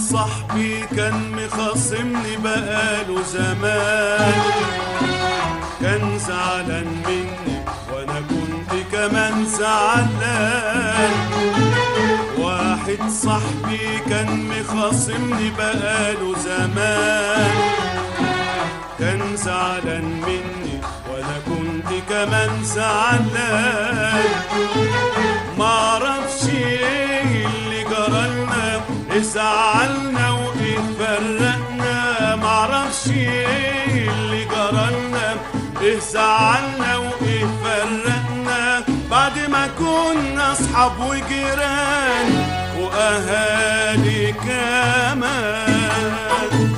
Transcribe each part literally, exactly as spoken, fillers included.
صاحبي كان مخاصمني بقاله زمان، كان زعلان مني وانا كنت كمان زعلان. واحد صاحبي كان مخاصمني بقاله زمان، كان زعلان مني وانا كنت كمان زعلان. معرفش ايه اللي جرالنا، ايه زعلنا وايه فرقنا. معرفش ايه اللي جرالنا، ايه زعلنا وايه فرقنا. بعد ما كنا اصحاب وجيران واهالي كمان.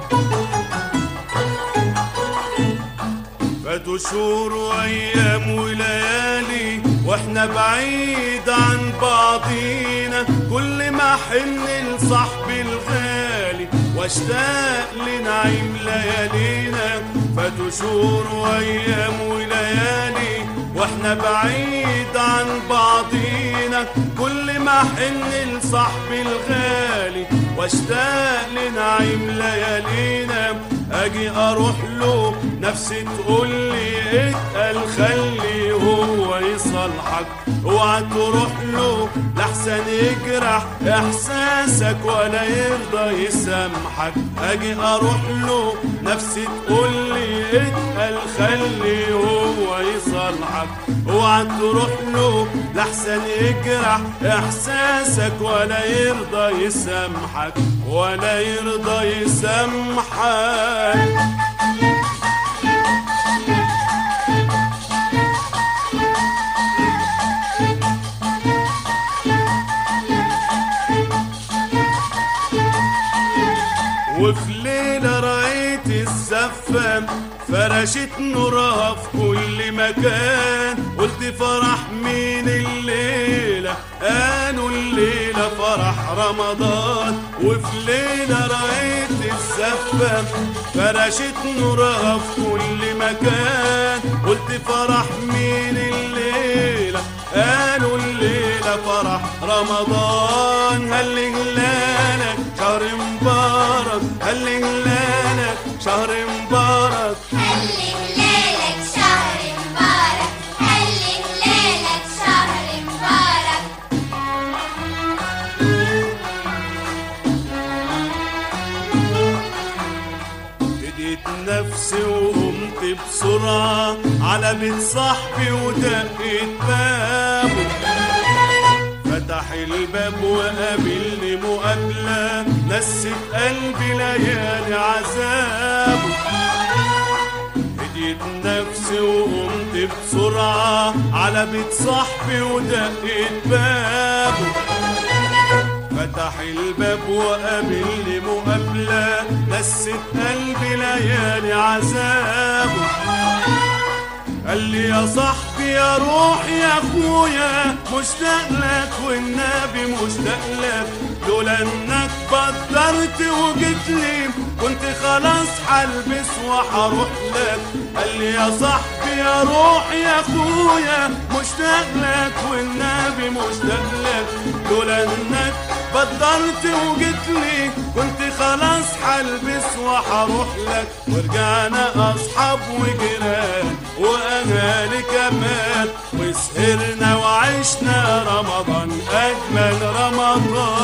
فاتوا شهور وايام وليالي واحنا بعيد عن بعضينا. كل ما احن لصاحبي الغالي واشتاق لنعيم ليالينا. فاتوا شهور وايام وليالي واحنا بعيد عن بعضينا. كل ما احن لصاحبي الغالي واشتاق لنعيم ليالينا. اجي اروح له نفسي تقول لي اتقل خلي هو يصلحك. اوعى تروح له لحسن يجرح احساسك ولا يرضى يسامحك. اجي اروح له نفسي تقول لي اتقل خلي هو يصلحك. اوعى تروح له لحسن يجرح احساسك ولا يرضى يسامحك ولا يرضى يسامحك. وفي ليلة رأيت الزفة فرشت نورها في كل مكان. قلت فرح مين الليلة؟ قالوا الليلة فرح رمضان. وفي ليلة رأيت الزفة فرشت نورها في كل مكان. قلت فرح مين الليلة؟ قالوا الليلة فرح رمضان. هل هلالك شهر مبارك، هل هلالك شهر مبارك، هل هلالك شهر مبارك، هل هلالك شهر مبارك. هديت نفسي وقمت بسرعة على بيت صاحبي ودقيت بابه. فتح الباب وقابلني مقابلة نست قلبي ليالي عذابه. هديت نفسي وقمت بسرعة على بيت صاحبي ودقيت بابه. فتح الباب وقابلني مقابلة نست قلبي ليالي عذابه. قال لي يا صاحبي يا روحي يا اخويا مشتاق لك والنبي مشتاق لك. لولا انك بدرت وجيت لي كنت خلاص هلبس وهروح لك. قال لي يا صاحبي يا روحي يا اخويا مشتاق لك والنبي مشتاق لك. لولا انك بدرت وجيت لي كنت خلاص هلبس وهروح لك. ورجعنا اصحاب وجيران واهالي كمان وسهرنا وعشنا رمضان اجمل رمضان.